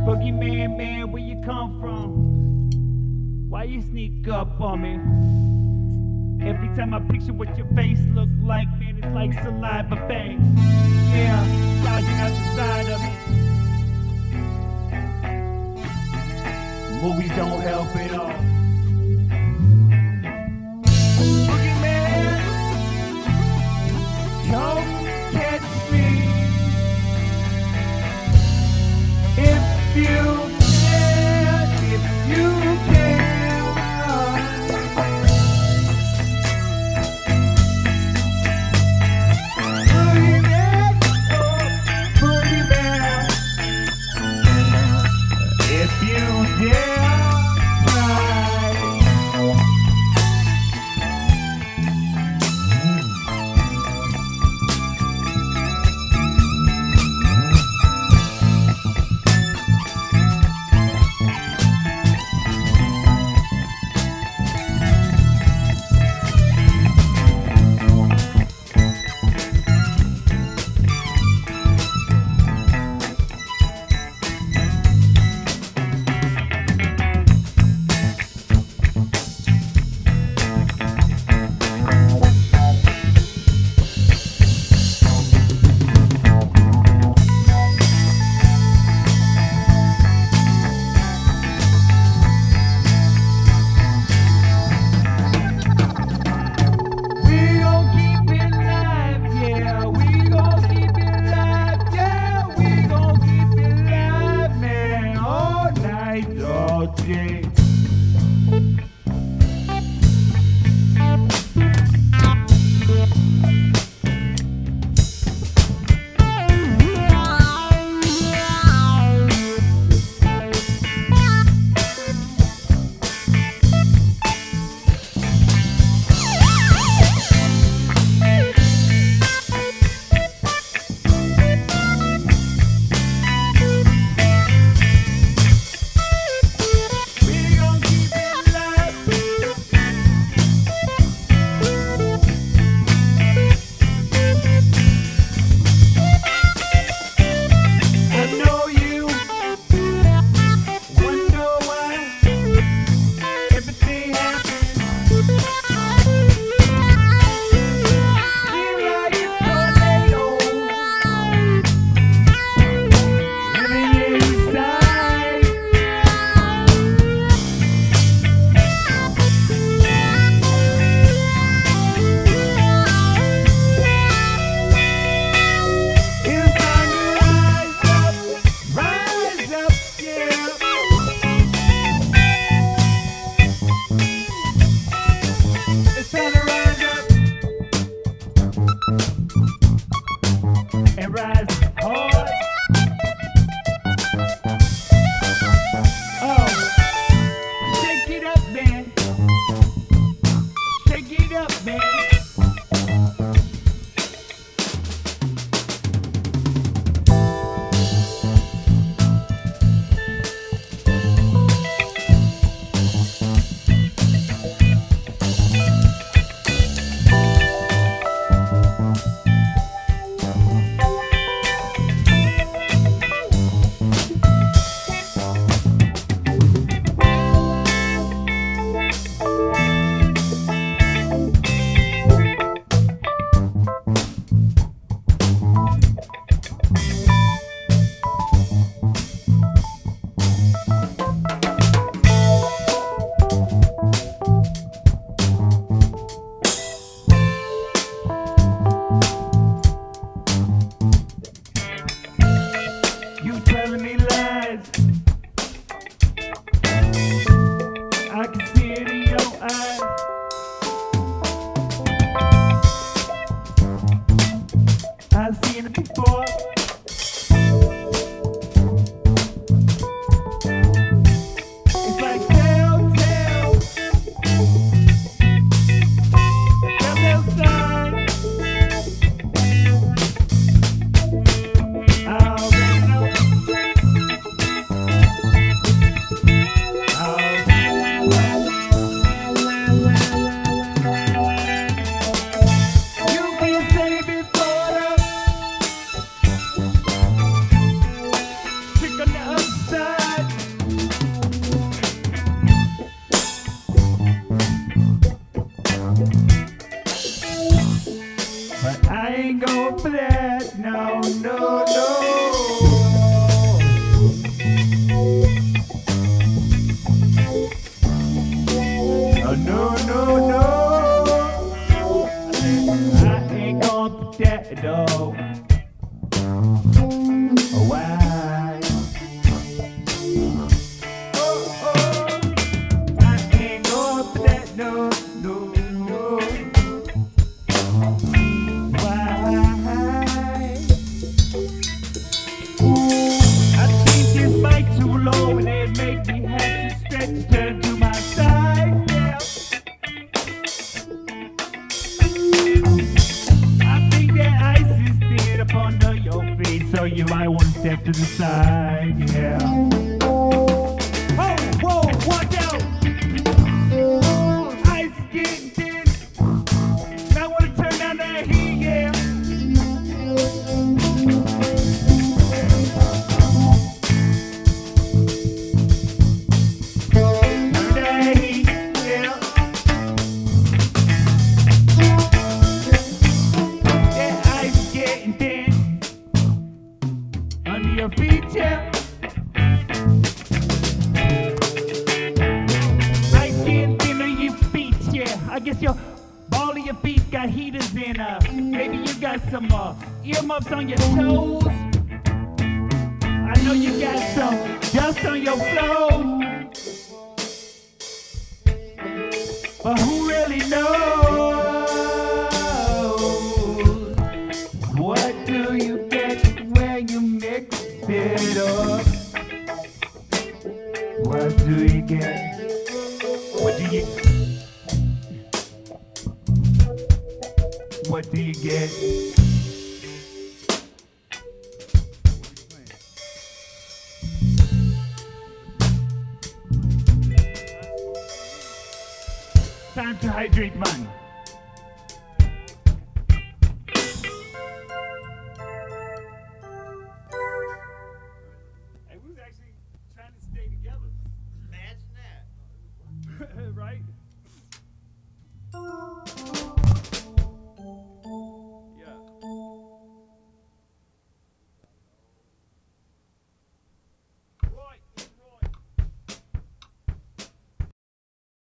Boogeyman, man, where you come from? Why you sneak up on me? Every time I picture what your face look like, man, it's like saliva bang. Yeah, gouging out the side of me. Movies don't help at all. Boogeyman, come catch me if you can, if you can. Boogeyman, Boogeyman, if you dare try. Yeah. And rise hard. Oh, shake it up, man. Shake it up, man. You telling me lies. I can see it in your eyes. I've seen it before. It's like telltale sign. I already know. guess your ball of your feet got heaters in. Maybe you got some earmuffs on your toes. I know you got some dust on your clothes. But who really knows? What do you get when you mix it up? What do you get? What do you What do you get? Time to hydrate, man.